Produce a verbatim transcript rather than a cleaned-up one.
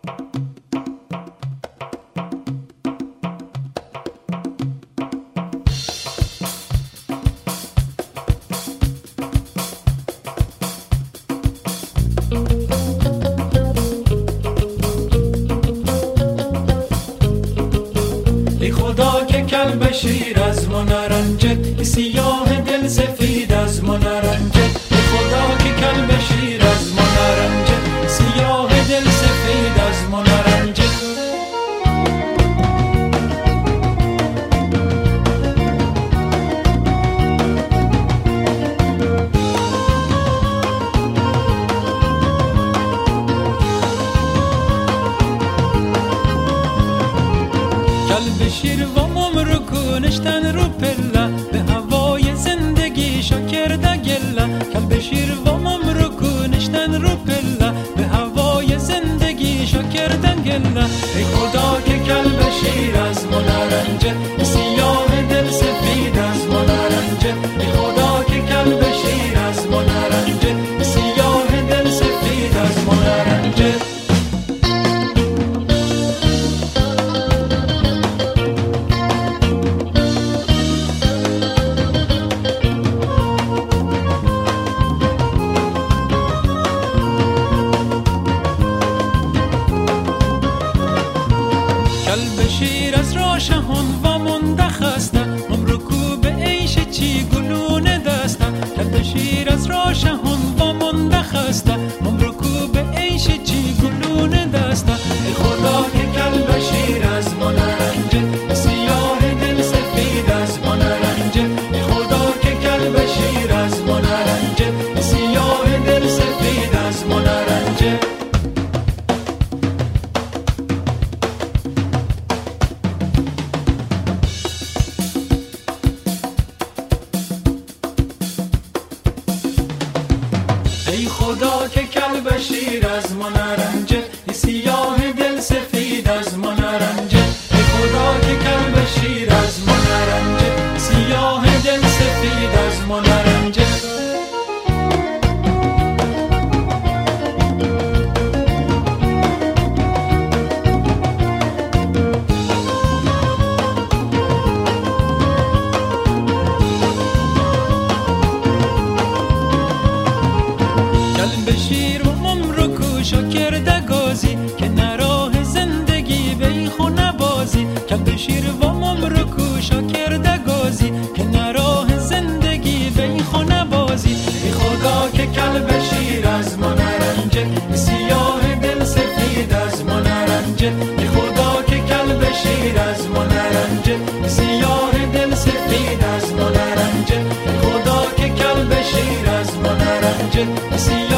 ای خدا که کلب شیر از ما نرنجد، ای سیاه دل سفید از ما نرنجد. ای خدا که کلب شیر از ما نرنجد، سیاه دل سفید از ما نرنجد. کلب شیر و ممر کنشتن رو پله، به هوای زندگی شکرده گله. کلب شیر و ممر کنشتن رو پله، به هوای زندگی شکرده گله. ای خدا که کلب شیر از ما نرنجد، سیاه دل سفید از ما نرنجد. ای خدا که کلب شیر از ما نرنجد، سیاه دل سفید از ما نرنجد. کلب شیر از راه شهان و مونده خسته، عمر کو به عیش چی گلونه دسته. کلب شیر از راه شهان و مونده خسته، عمر کو به عیش چی گلونه دسته. ای خدا که کلب شیر از ما نرنجد، سیاه دل سفید از ما نرنجد. ای خدا که کلب شیر از ما نرنجد، سیاه دل سفید از ما نرنجد. ای خدا که کلب شیر از ما نرنجد، سیاه دل سفید از ما نرنجد. ای خدا که کلب شیر از ما نرنجد، سیاه دل سفید از ما نرنجد. کلب شیر و عمر کو شکرده گازی، که نراه زندگی بی خونه بازی. کلب شیر و عمر کو شکرده گازی، که نراه زندگی بی خونه بازی. ای خدا که کلب شیر از ما نرنجد، سیاه دل سفید از ما نرنجد. ای خدا که کلب شیر از ما نرنجد، سیاه دل سفید از ما نرنجد. ای خدا که کلب شیر از ما نرنجد،